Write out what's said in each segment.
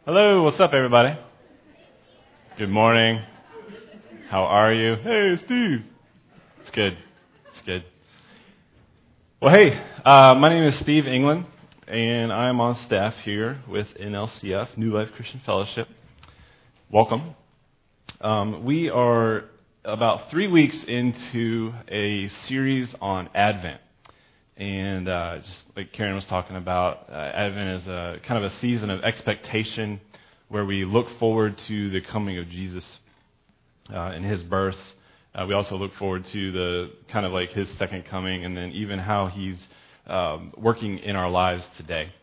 Hello, what's up, everybody? Good morning. How are you? Hey, Steve. It's good. It's good. Well, hey, my name is Steve England, and I'm on staff here with NLCF, New Life Christian Fellowship. Welcome. We are about 3 weeks into a series on Advent. And just like Karen was talking about, Advent is a kind of a season of expectation where we look forward to the coming of Jesus and His birth. We also look forward to the kind of like His second coming, and then even how He's working in our lives today.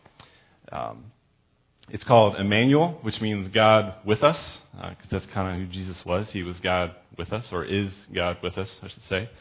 It's called Emmanuel, which means God with us, because that's kind of who Jesus was. He was God with us, or is God with us, I should say.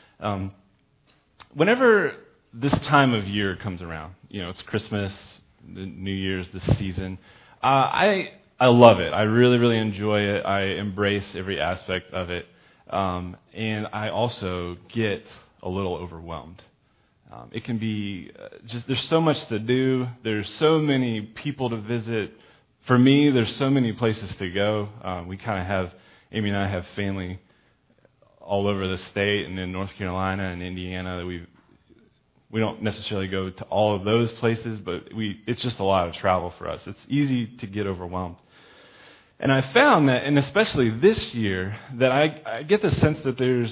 Whenever this time of year comes around, it's Christmas, the New Year's, this season, I love it. I really, really enjoy it. I embrace every aspect of it. And I also get a little overwhelmed. It can be there's so much to do. There's so many people to visit. For me, there's so many places to go. Amy and I have family all over the state, and in North Carolina and Indiana that we don't necessarily go to all of those places, but it's just a lot of travel for us. It's easy to get overwhelmed. And I found that, and especially this year, that I get the sense that there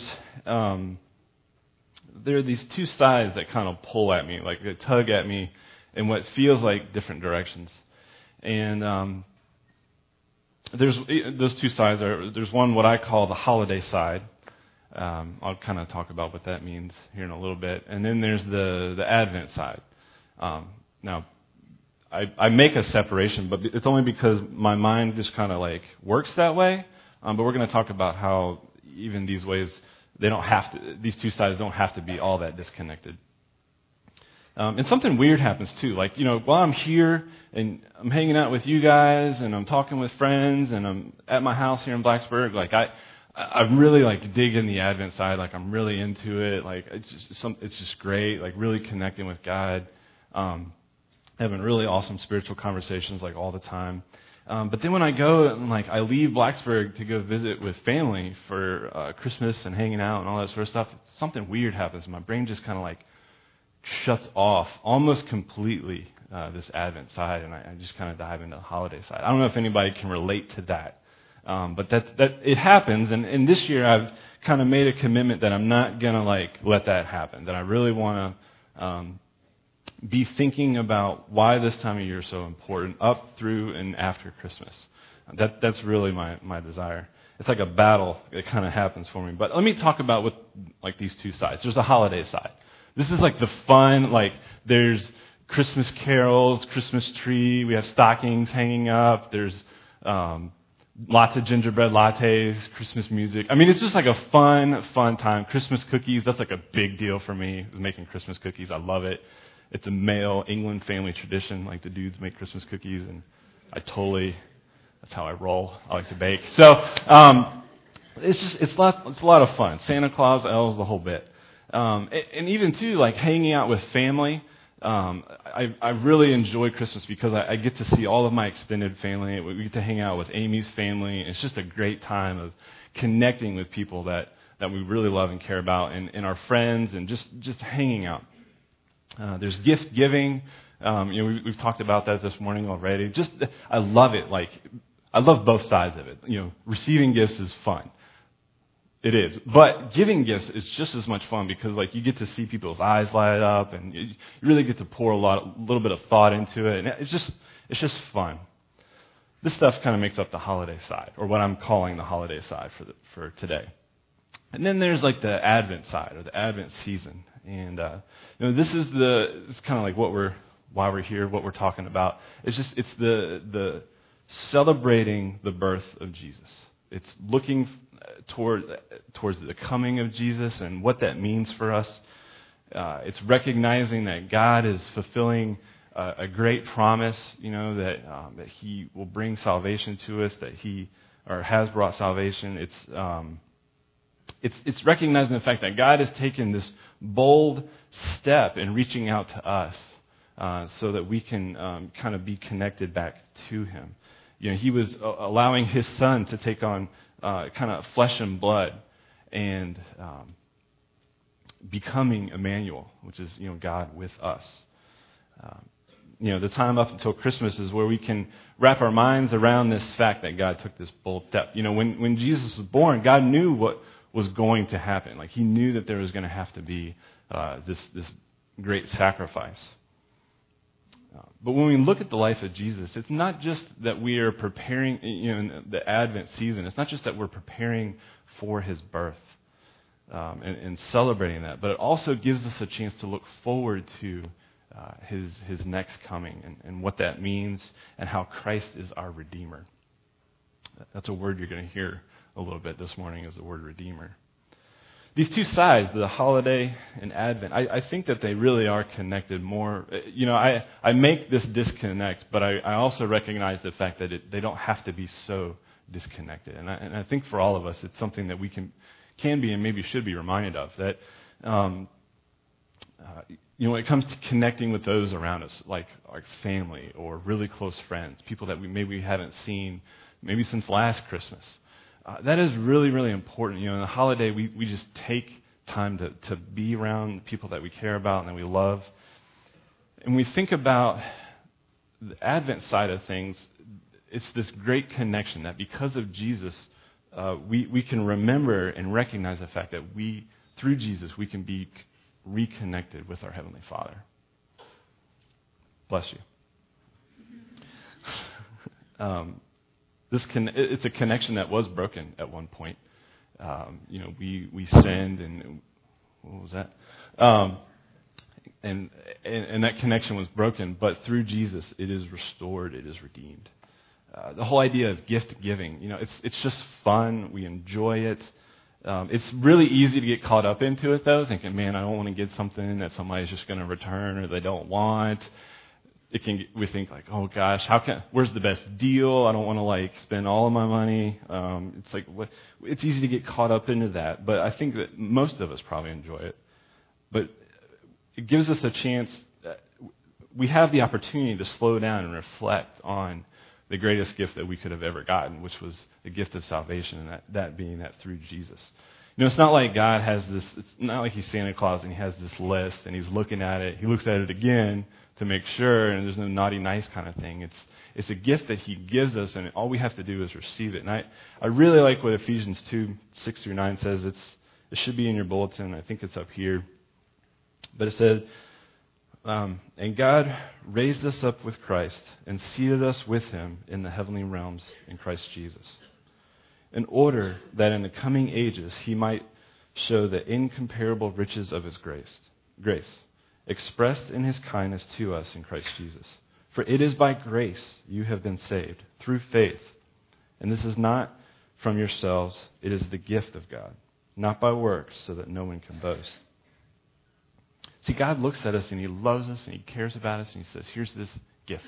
are these two sides that kind of pull at me, like they tug at me in what feels like different directions. And there's those two sides. There's one, what I call the holiday side. I'll kind of talk about what that means here in a little bit. And then there's the Advent side. Now, I make a separation, but it's only because my mind just kind of like works that way. But we're going to talk about how even these ways, these two sides don't have to be all that disconnected. And something weird happens too. Like, while I'm here and I'm hanging out with you guys and I'm talking with friends and I'm at my house here in Blacksburg, like I'm really like digging the Advent side. Like I'm really into it. Like it's just great. Like really connecting with God, having really awesome spiritual conversations like all the time. But then when I go and like I leave Blacksburg to go visit with family for Christmas and hanging out and all that sort of stuff, something weird happens. My brain just kind of like shuts off almost completely this Advent side, and I just kind of dive into the holiday side. I don't know if anybody can relate to that. But that it happens, and this year I've kind of made a commitment that I'm not gonna like let that happen. That I really want to be thinking about why this time of year is so important, up through and after Christmas. That's really my desire. It's like a battle that kind of happens for me. But let me talk about what like these two sides. There's a holiday side. This is like the fun. Like there's Christmas carols, Christmas tree. We have stockings hanging up. There's lots of gingerbread lattes, Christmas music. I mean, it's just like a fun time. Christmas cookies, that's like a big deal for me, making Christmas cookies. I love it. It's a male England family tradition. Like the dudes make Christmas cookies, and that's how I roll. I like to bake. So it's a lot of fun. Santa Claus, elves, the whole bit. And even too, like hanging out with family. I really enjoy Christmas because I get to see all of my extended family. We get to hang out with Amy's family. It's just a great time of connecting with people that we really love and care about, and our friends, and just hanging out. There's gift giving. We've talked about that this morning already. I love it. Like I love both sides of it. Receiving gifts is fun. It is. But giving gifts is just as much fun because like you get to see people's eyes light up, and you really get to pour a little bit of thought into it, and it's just fun. This stuff kind of makes up the holiday side, or what I'm calling the holiday side for today. And then there's like the Advent side, or the Advent season. And this is kind of like why we're here, what we're talking about. It's the celebrating the birth of Jesus. It's looking towards the coming of Jesus and what that means for us. It's recognizing that God is fulfilling a great promise, that He will bring salvation to us, that He has brought salvation. It's recognizing the fact that God has taken this bold step in reaching out to us so that we can kind of be connected back to Him. He was allowing his son to take on kind of flesh and blood and becoming Emmanuel, which is, God with us. The time up until Christmas is where we can wrap our minds around this fact that God took this bold step. When Jesus was born, God knew what was going to happen. Like, he knew that there was going to have to be this great sacrifice. But when we look at the life of Jesus, it's not just that we are preparing, in the Advent season, it's not just that we're preparing for his birth and celebrating that, but it also gives us a chance to look forward to his next coming and what that means and how Christ is our Redeemer. That's a word you're going to hear a little bit this morning, is the word Redeemer. These two sides, the holiday and Advent, I think that they really are connected more. I make this disconnect, but I also recognize the fact that they don't have to be so disconnected. And I think for all of us, it's something that we can be and maybe should be reminded of, that when it comes to connecting with those around us, like our family or really close friends, people that we haven't seen maybe since last Christmas, that is really, really important. In the holiday, we just take time to be around people that we care about and that we love. And we think about the Advent side of things, it's this great connection that because of Jesus, we can remember and recognize the fact that through Jesus, we can be reconnected with our Heavenly Father. Bless you. It's a connection that was broken at one point. We sinned, and what was that? And that connection was broken, but through Jesus, it is restored, it is redeemed. The whole idea of gift giving, it's just fun. We enjoy it. It's really easy to get caught up into it, though, thinking, man, I don't want to get something that somebody's just going to return or they don't want. We think like, oh gosh, where's the best deal? I don't want to spend all of my money. It's easy to get caught up into that, but I think that most of us probably enjoy it. But it gives us a chance. We have the opportunity to slow down and reflect on the greatest gift that we could have ever gotten, which was the gift of salvation, and that being that through Jesus. It's not like God has this, it's not like he's Santa Claus and he has this list and he's looking at it, he looks at it again to make sure, and there's no naughty nice kind of thing. It's a gift that he gives us, and all we have to do is receive it. And I really like what Ephesians 2:6-9 says. It should be in your bulletin. I think it's up here. But it said, and God raised us up with Christ and seated us with him in the heavenly realms in Christ Jesus, in order that in the coming ages he might show the incomparable riches of his grace, expressed in his kindness to us in Christ Jesus. For it is by grace you have been saved, through faith. And this is not from yourselves, it is the gift of God, not by works, so that no one can boast. See, God looks at us and he loves us and he cares about us and he says, here's this gift.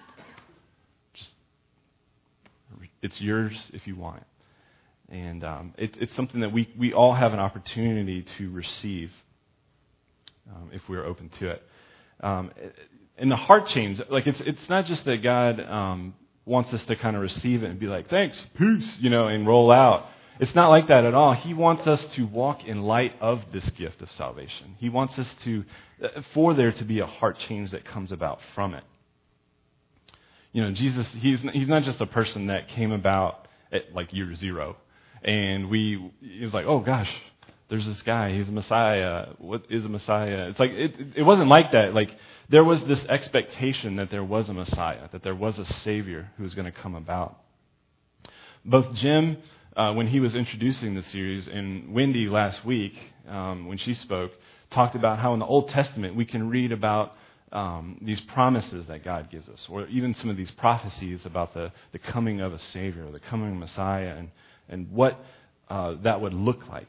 It's yours if you want it. And it's something that we all have an opportunity to receive if we're open to it. And the heart change, it's not just that God wants us to kind of receive it and be like, thanks, peace, and roll out. It's not like that at all. He wants us to walk in light of this gift of salvation. He wants us for there to be a heart change that comes about from it. Jesus, he's not just a person that came about at year zero. And he was like, oh gosh, there's this guy, he's a Messiah. What is a Messiah? It's it wasn't like that. There was this expectation that there was a Messiah, that there was a Savior who was going to come about. Both Jim, when he was introducing the series, and Wendy last week, when she spoke, talked about how in the Old Testament we can read about these promises that God gives us, or even some of these prophecies about the coming of a Savior, or the coming of Messiah, and what that would look like.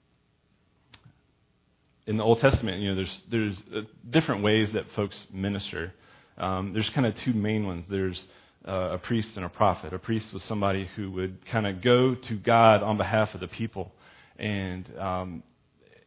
In the Old Testament, there's different ways that folks minister. There's kind of two main ones. There's a priest and a prophet. A priest was somebody who would kind of go to God on behalf of the people, and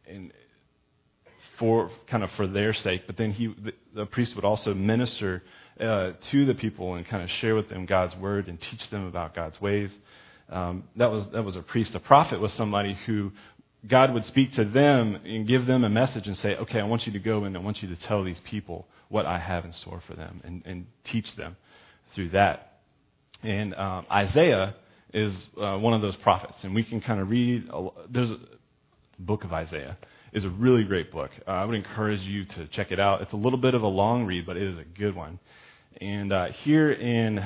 for their sake. But then the priest would also minister to the people and kind of share with them God's word and teach them about God's ways. That was a priest. A prophet was somebody who God would speak to them and give them a message and say, okay, I want you to go and I want you to tell these people what I have in store for them and teach them through that. And Isaiah is one of those prophets. And we can kind of read, there's a book of Isaiah is a really great book. I would encourage you to check it out. It's a little bit of a long read, but it is a good one. And here in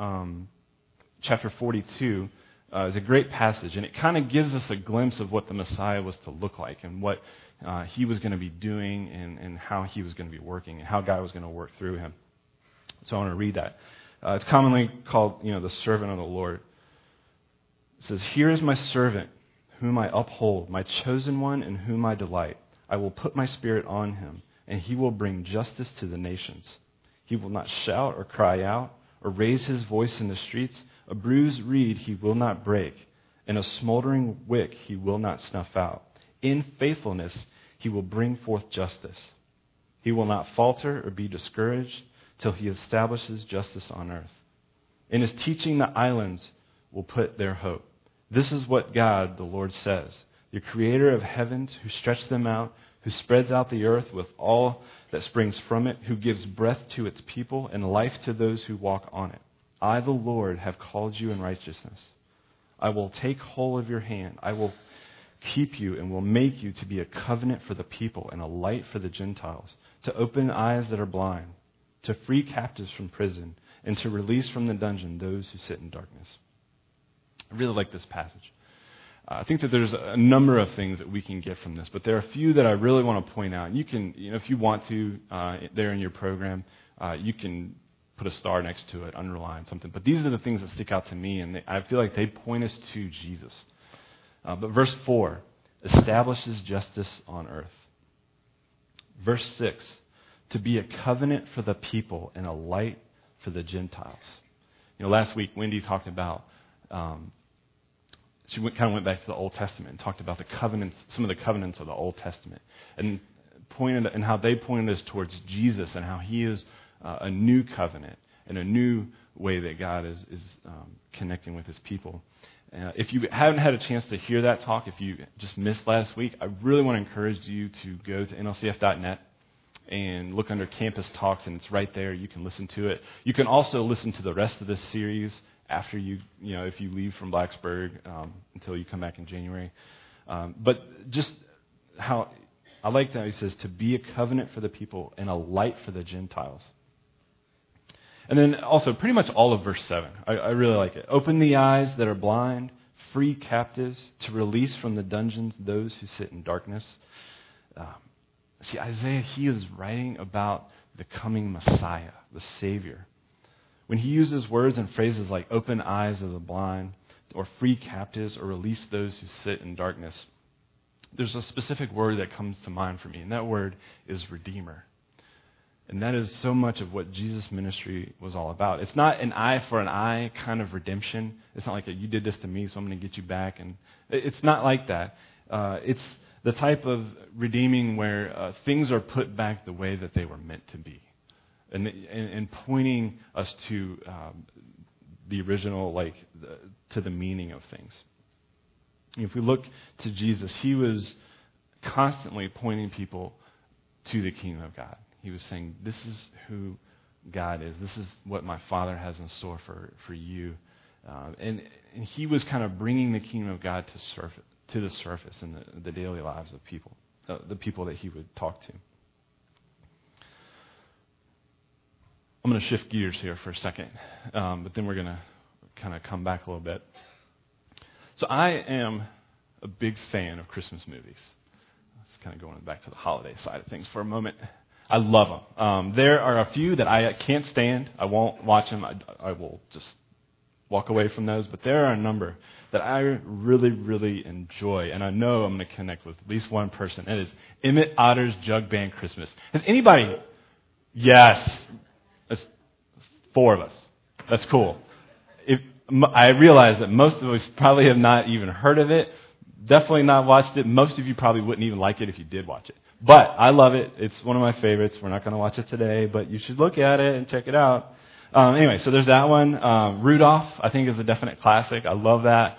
chapter 42, is a great passage, and it kind of gives us a glimpse of what the Messiah was to look like and what he was going to be doing and how he was going to be working and how God was going to work through him. So I want to read that. It's commonly called, the servant of the Lord. It says, "Here is my servant, whom I uphold, my chosen one in whom I delight. I will put my spirit on him, and he will bring justice to the nations. He will not shout or cry out or raise his voice in the streets. A bruised reed he will not break, and a smoldering wick he will not snuff out. In faithfulness he will bring forth justice. He will not falter or be discouraged till he establishes justice on earth. In his teaching the islands will put their hope. This is what God, the Lord, says, the creator of heavens, who stretched them out, who spreads out the earth with all that springs from it, who gives breath to its people and life to those who walk on it. I, the Lord, have called you in righteousness. I will take hold of your hand. I will keep you and will make you to be a covenant for the people and a light for the Gentiles, to open eyes that are blind, to free captives from prison, and to release from the dungeon those who sit in darkness." I really like this passage. I think that there's a number of things that we can get from this, but there are a few that I really want to point out. And you can, if you want to, there in your program, you can put a star next to it, underline something. But these are the things that stick out to me, and I feel like they point us to Jesus. But verse 4 establishes justice on earth. Verse 6, to be a covenant for the people and a light for the Gentiles. Last week Wendy talked about, she kind of went back to the Old Testament and talked about the covenants, some of the covenants of the Old Testament, and pointed and how they pointed us towards Jesus and how he is a new covenant and a new way that God is connecting with his people. If you haven't had a chance to hear that talk, if you just missed last week, I really want to encourage you to go to nlcf.net and look under Campus Talks, and it's right there. You can listen to it. You can also listen to the rest of this series after if you leave from Blacksburg until you come back in January. But just how I like that he says to be a covenant for the people and a light for the Gentiles. And then also pretty much all of verse 7. I really like it. Open the eyes that are blind, free captives, to release from the dungeons those who sit in darkness. See, Isaiah, he is writing about the coming Messiah, the Savior. When he uses words and phrases like open eyes of the blind, or free captives, or release those who sit in darkness, there's a specific word that comes to mind for me, and that word is Redeemer. And that is so much of what Jesus' ministry was all about. It's not an eye for an eye kind of redemption. It's not like you did this to me, so I'm going to get you back. And it's not like that. It's the type of redeeming where things are put back the way that they were meant to be, and pointing us to the original, to the meaning of things. If we look to Jesus, he was constantly pointing people to the kingdom of God. He was saying, this is who God is. This is what my Father has in store for you. And he was kind of bringing the kingdom of God to the surface in the daily lives of people, the people that he would talk to. I'm going to shift gears here for a second, but then we're going to kind of come back a little bit. So I am a big fan of Christmas movies. It's kind of going back to the holiday side of things for a moment. I love them. There are a few that I can't stand. I won't watch them. I will just walk away from those. But there are a number that I really, really enjoy. And I know I'm going to connect with at least one person. That is Emmett Otter's Jug Band Christmas. Has anybody? Yes. That's 4 of us. That's cool. I realize that most of us probably have not even heard of it. Definitely not watched it. Most of you probably wouldn't even like it if you did watch it. But I love it. It's one of my favorites. We're not going to watch it today, but you should look at it and check it out. Anyway, so there's that one. Rudolph, I think, is a definite classic. I love that.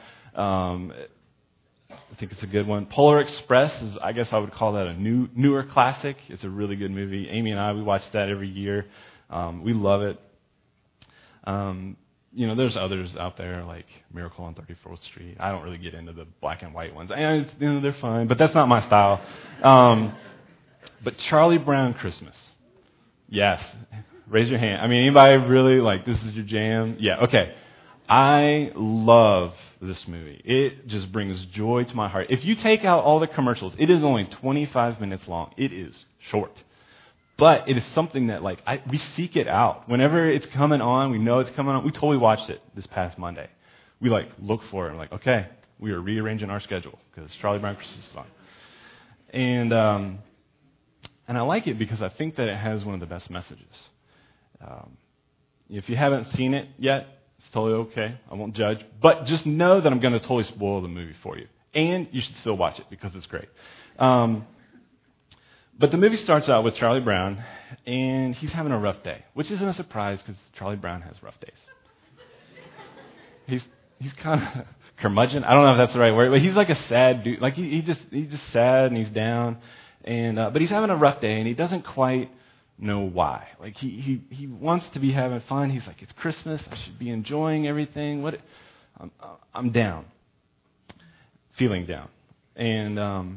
I think it's a good one. Polar Express is, I guess I would call that a newer classic. It's a really good movie. Amy and I, we watch that every year. We love it. There's others out there like Miracle on 34th Street. I don't really get into the black and white ones. And they're fine, but that's not my style. But Charlie Brown Christmas. Yes. Raise your hand. I mean, anybody really like this is your jam? Yeah, okay. I love this movie. It just brings joy to my heart. If you take out all the commercials, it is only 25 minutes long. It is short. But it is something that we seek it out. Whenever it's coming on, we know it's coming on. We totally watched it this past Monday. We look for it and okay, we are rearranging our schedule because Charlie Brown Christmas is on. And I like it because I think that it has one of the best messages. If you haven't seen it yet, it's totally okay. I won't judge. But just know that I'm going to totally spoil the movie for you. And you should still watch it because it's great. But the movie starts out with Charlie Brown, and he's having a rough day, which isn't a surprise because Charlie Brown has rough days. He's kind of curmudgeon. I don't know if that's the right word, but he's like a sad dude. Like he's just sad and he's down, and but he's having a rough day, and he doesn't quite know why. Like he wants to be having fun. He's like, it's Christmas. I should be enjoying everything. I'm down, feeling down, and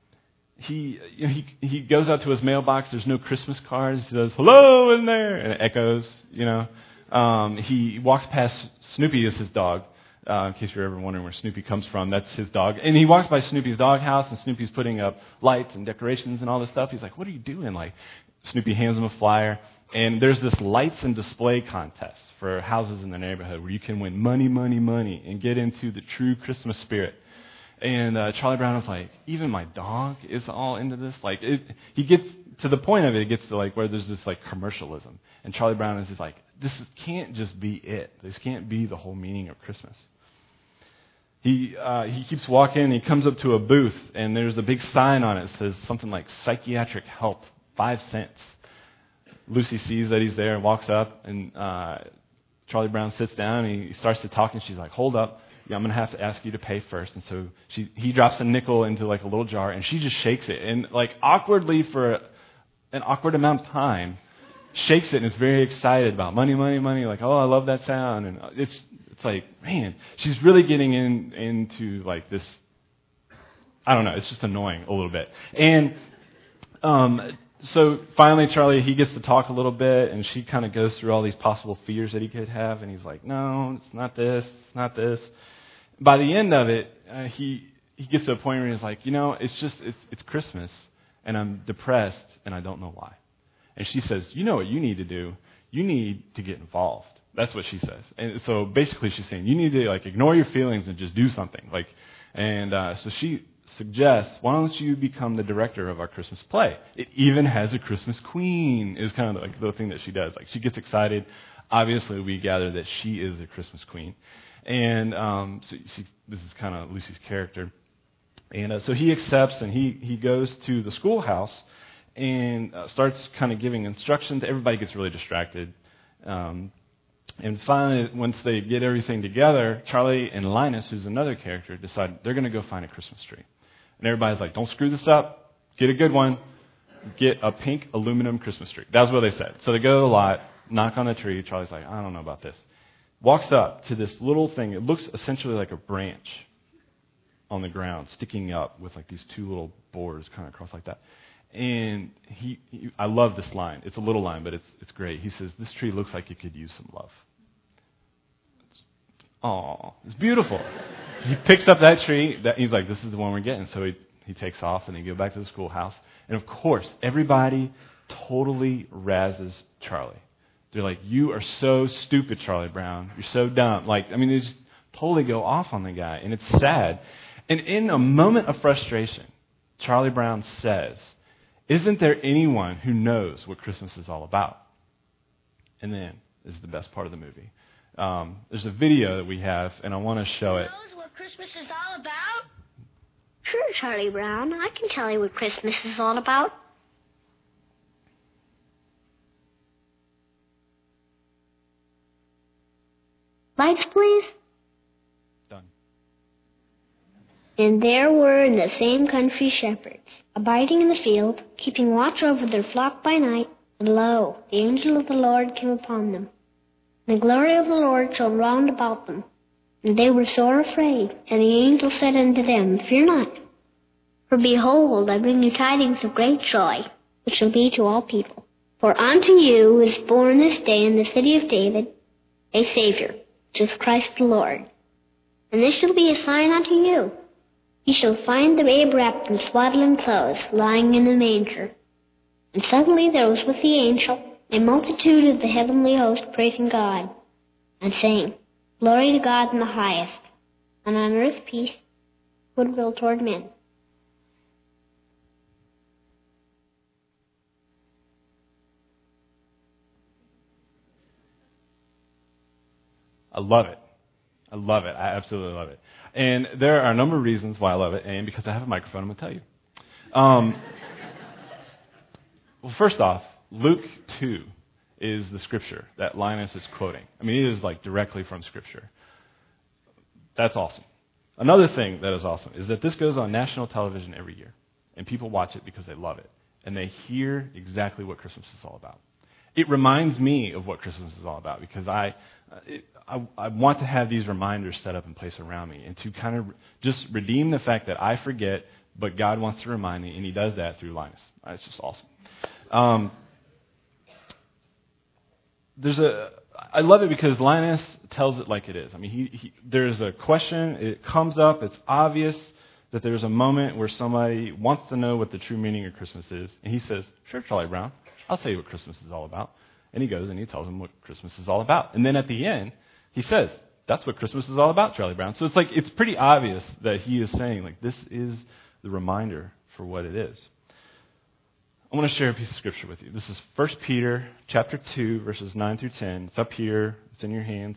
he goes out to his mailbox. There's no Christmas cards. He says, "Hello in there," and it echoes. He walks past Snoopy, is his dog. In case you're ever wondering where Snoopy comes from, that's his dog. And he walks by Snoopy's doghouse, and Snoopy's putting up lights and decorations and all this stuff. He's like, "What are you doing?" Snoopy hands him a flyer, and there's this lights and display contest for houses in the neighborhood where you can win money, money, money, and get into the true Christmas spirit. And Charlie Brown was like, even my dog is all into this. He gets to the point of it. It gets to where there's this commercialism, and Charlie Brown is just like, this can't just be it. This can't be the whole meaning of Christmas. He keeps walking. And he comes up to a booth, and there's a big sign on it that says something like psychiatric help, 5 cents. Lucy sees that he's there and walks up, and Charlie Brown sits down, and he starts to talk, and she's like, hold up. Yeah, I'm going to have to ask you to pay first. And so he drops a nickel into a little jar, and she just shakes it. And awkwardly for an awkward amount of time, shakes it and is very excited about money, money, money. Oh, I love that sound. And it's like, man, she's really getting into this. I don't know. It's just annoying a little bit. And so finally, Charlie, he gets to talk a little bit, and she kind of goes through all these possible fears that he could have, and he's like, no, it's not this, it's not this. By the end of it, he gets to a point where he's like, it's Christmas, and I'm depressed, and I don't know why. And she says, you know what you need to do? You need to get involved. That's what she says. And so basically she's saying, you need to ignore your feelings and just do something. So she suggests, why don't you become the director of our Christmas play? It even has a Christmas queen, is kind of the thing that she does. She gets excited. Obviously, we gather that she is a Christmas queen. And so this is kind of Lucy's character. And so he accepts, and he goes to the schoolhouse and starts kind of giving instructions. Everybody gets really distracted. And finally, once they get everything together, Charlie and Linus, who's another character, decide they're going to go find a Christmas tree. And everybody's like, don't screw this up. Get a good one. Get a pink aluminum Christmas tree. That's what they said. So they go to the lot, knock on the tree. Charlie's like, I don't know about this. Walks up to this little thing. It looks essentially like a branch on the ground, sticking up with these two little boards kind of across like that. And I love this line. It's a little line, but it's great. He says, this tree looks like it could use some love. Oh, it's beautiful. He picks up that tree. He's like, this is the one we're getting. So he takes off, and they go back to the schoolhouse. And of course, everybody totally razzes Charlie. They're like, you are so stupid, Charlie Brown. You're so dumb. They just totally go off on the guy. And it's sad. And in a moment of frustration, Charlie Brown says, isn't there anyone who knows what Christmas is all about? And then this is the best part of the movie. There's a video that we have, and I want to show it. Who knows what Christmas is all about? Sure, Charlie Brown. I can tell you what Christmas is all about. Lights, please. Done. And there were in the same country shepherds, abiding in the field, keeping watch over their flock by night. And lo, the angel of the Lord came upon them. And the glory of the Lord shone round about them. And they were sore afraid. And the angel said unto them, Fear not. For behold, I bring you tidings of great joy, which shall be to all people. For unto you is born this day in the city of David a Savior, which is Christ the Lord. And this shall be a sign unto you. Ye shall find the babe wrapped in swaddling clothes, lying in a manger. And suddenly there was with the angel a multitude of the heavenly host praising God, and saying, Glory to God in the highest, and on earth peace, goodwill toward men. I love it. I love it. I absolutely love it. And there are a number of reasons why I love it, and because I have a microphone, I'm going to tell you. Well, first off, Luke 2 is the scripture that Linus is quoting. I mean, it is like directly from scripture. That's awesome. Another thing that is awesome is that this goes on national television every year, and people watch it because they love it, and they hear exactly what Christmas is all about. It reminds me of what Christmas is all about because I want to have these reminders set up in place around me and to kind of just redeem the fact that I forget, but God wants to remind me, and He does that through Linus. It's just awesome. I love it because Linus tells it like it is. I mean, there's a question, it comes up, it's obvious that there's a moment where somebody wants to know what the true meaning of Christmas is, and he says, Sure, Charlie Brown, I'll tell you what Christmas is all about. And he goes and he tells them what Christmas is all about. And then at the end, he says, That's what Christmas is all about, Charlie Brown. So it's pretty obvious that he is saying, like, this is the reminder for what it is. I want to share a piece of scripture with you. This is 1 Peter chapter 2, verses 9 through 10. It's up here. It's in your hands.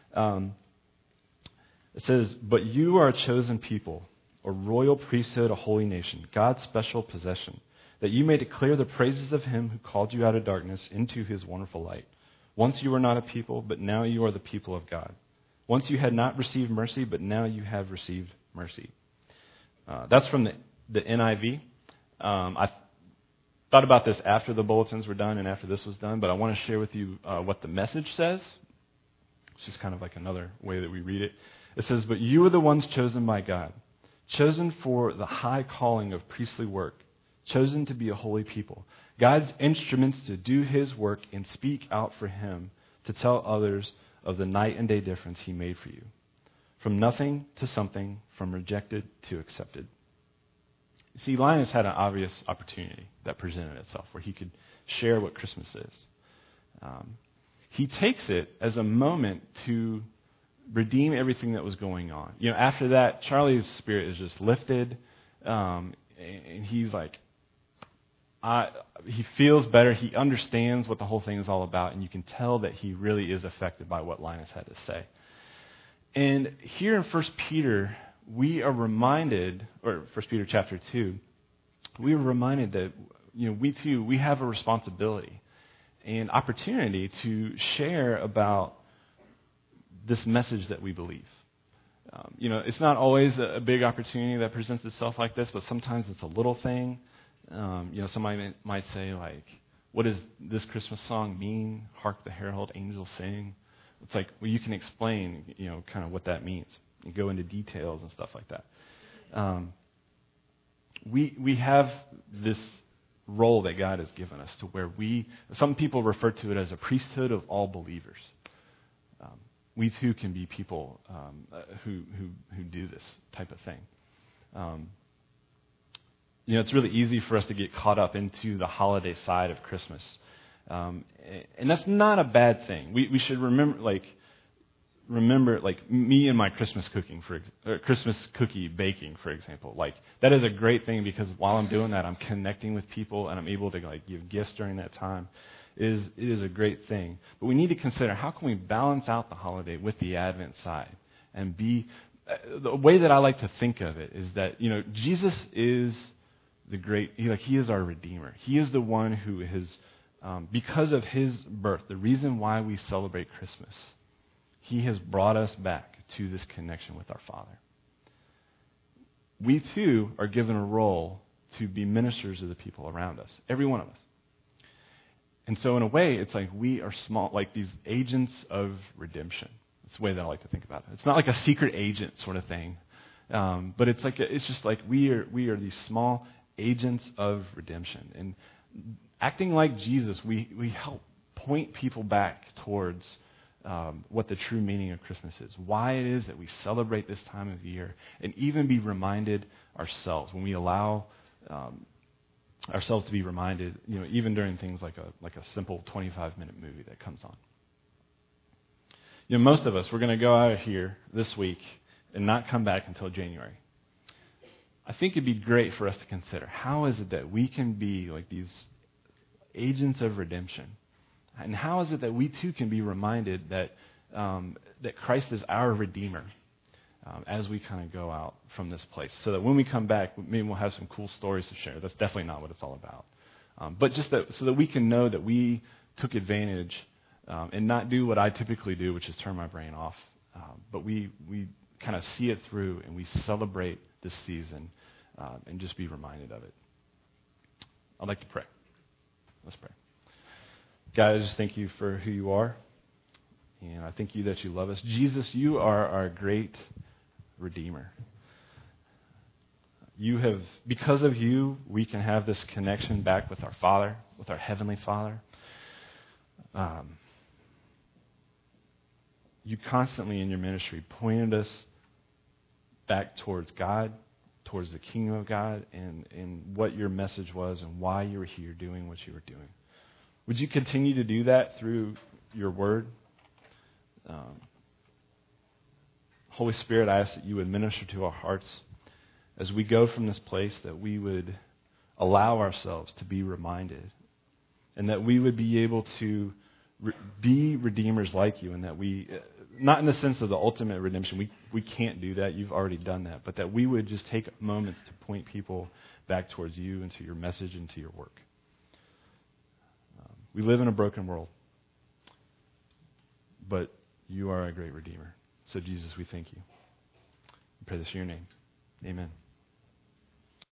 It says, But you are a chosen people, a royal priesthood, a holy nation, God's special possession, that you may declare the praises of Him who called you out of darkness into His wonderful light. Once you were not a people, but now you are the people of God. Once you had not received mercy, but now you have received mercy. That's from the NIV. I thought about this after the bulletins were done and after this was done, but I want to share with you what the Message says, which is kind of like another way that we read it. It says, But you are the ones chosen by God, chosen for the high calling of priestly work, chosen to be a holy people, God's instruments to do His work and speak out for Him, to tell others of the night and day difference He made for you. From nothing to something, from rejected to accepted. You see, Linus had an obvious opportunity that presented itself where he could share what Christmas is. He takes it as a moment to redeem everything that was going on. You know, after that, Charlie's spirit is just lifted, and he's like, he feels better. He understands what the whole thing is all about, and you can tell that he really is affected by what Linus had to say. And here in 1 Peter, we are reminded, or 1 Peter chapter 2, we are reminded that, you know, we too, we have a responsibility and opportunity to share about this message that we believe. You know, it's not always a big opportunity that presents itself like this, but sometimes it's a little thing. You know, somebody might say, like, what does this Christmas song mean? Hark the herald angels sing. It's like, well, you can explain, you know, kind of what that means and go into details and stuff like that. We have this role that God has given us to where some people refer to it as a priesthood of all believers. We too can be people who do this type of thing. You know, it's really easy for us to get caught up into the holiday side of Christmas. And that's not a bad thing. We should remember me and my Christmas cooking, Christmas cookie baking, for example. Like, that is a great thing because while I'm doing that, I'm connecting with people and I'm able to, like, give gifts during that time. It is a great thing. But we need to consider, how can we balance out the holiday with the Advent side and be the way that I like to think of it is that, Jesus is he is our Redeemer. He is the one who has, because of his birth, the reason why we celebrate Christmas, he has brought us back to this connection with our Father. We too are given a role to be ministers of the people around us, every one of us. And so in a way, it's like we are small, like these agents of redemption. That's the way that I like to think about it. It's not like a secret agent sort of thing, but it's just like we are these small agents of redemption. And acting like Jesus, we help point people back towards what the true meaning of Christmas is, why it is that we celebrate this time of year, and even be reminded ourselves when we allow ourselves to be reminded, even during things like a simple 25-minute movie that comes on. Most of us, we're going to go out of here this week and not come back until January. I think it'd be great for us to consider, how is it that we can be like these agents of redemption? And how is it that we too can be reminded that Christ is our Redeemer as we kind of go out from this place? So that when we come back, maybe we'll have some cool stories to share. That's definitely not what it's all about. But just so that we can know that we took advantage and not do what I typically do, which is turn my brain off. But we kind of see it through and we celebrate this season and just be reminded of it. I'd like to pray. Let's pray. God, I just thank you for who you are. And I thank you that you love us. Jesus, you are our great Redeemer. Because of you, we can have this connection back with our Father, with our Heavenly Father. You constantly in your ministry pointed us back towards God, towards the kingdom of God, and what your message was and why you were here doing what you were doing. Would you continue to do that through your word? Holy Spirit, I ask that you would minister to our hearts as we go from this place, that we would allow ourselves to be reminded, and that we would be able to be redeemers like you, and that we, not in the sense of the ultimate redemption, we can't do that, you've already done that, but that we would just take moments to point people back towards you and to your message and to your work. We live in a broken world, but you are a great Redeemer. So Jesus, we thank you. We pray this in your name. Amen.